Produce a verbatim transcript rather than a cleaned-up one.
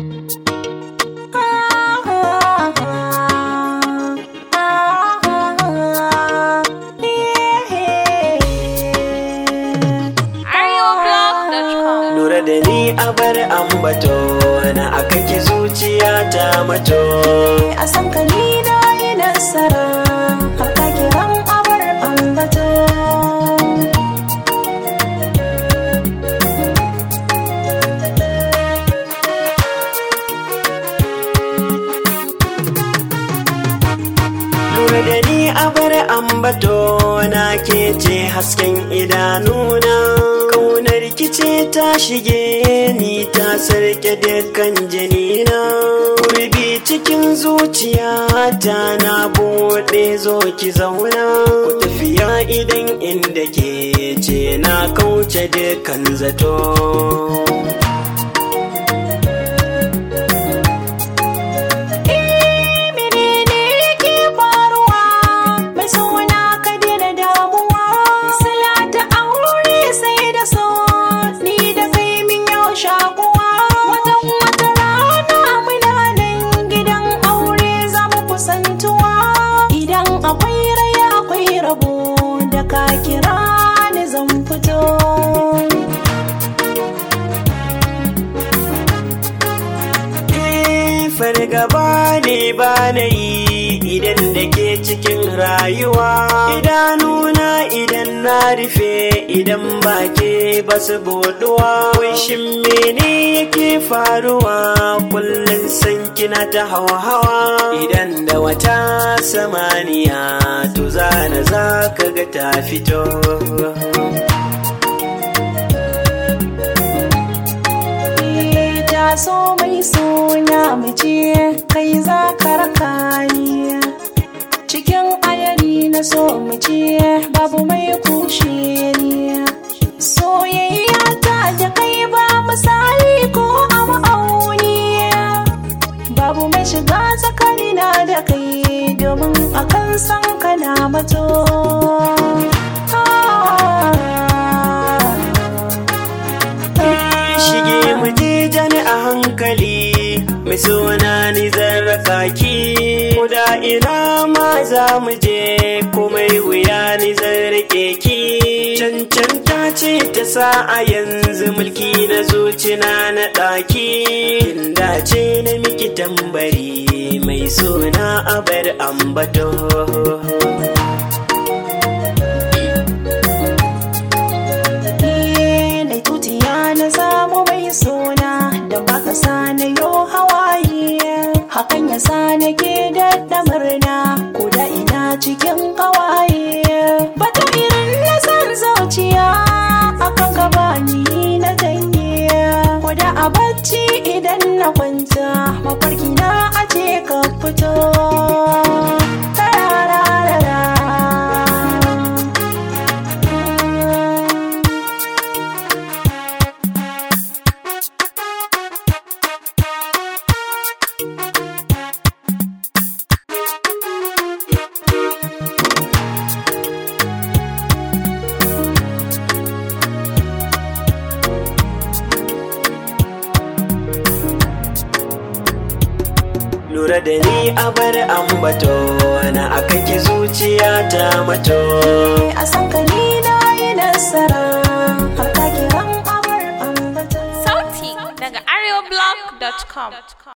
Lura da ni a bar ambato na aka ki zuciya ta mato. A san ka ni na yi nasara haka kiran abar ambato. Lura da ni a bar ambato na ke ce hasken idanuna. Ƙaunar kice ta shige ni ta sarke dukkan janina. Gurbi cikin zuciyata na buɗe zo ki zauna. Ku tafiya idan inda ke ce na kauce dukkan zato. Akwai rai akwai rabo da ka kira ni zan fito. Fargaba ne ba na yi idan da ke cikin rayuwa. Idanuna idan na rufe idan ba ke ba su buɗuwa. Wai shin mene yake faruwa kullum san kina ta hawa-hawa. Idan da wata samaniya to zana za ka ga ta fito. So mai suna mace kai za ka raka ni cikin ayari na so mace babu mai kushe ni. Soyayya ta da kai ba misali ko a ma'auni, babu mai shiga tsakanina da kai domin akan san kana mato. Mai suna ni zan raka ki da ina ma za mu je komai wuya ni zan rike ki. Cancanta ce ta sa a yanzu mulki na zuci na na ɗaki. Inda ce na miki tambari mai suna a bar ambato. Nai tutiya na samu mai suna don baka sa na yo hawaye. Hakan ya sa nake daɗa murna ko da ina cikin kawaye. Bata irin na san zuciya akan gaba ni na janye. Ko da a bacci idan na kwanta mafarki na ace ka fito. Lura da ni a bar ambato na aka ki zuciya ta mato. A san ka ni na yi nasara har ka kiran abar ambato. Sauti daga areoblog dot com.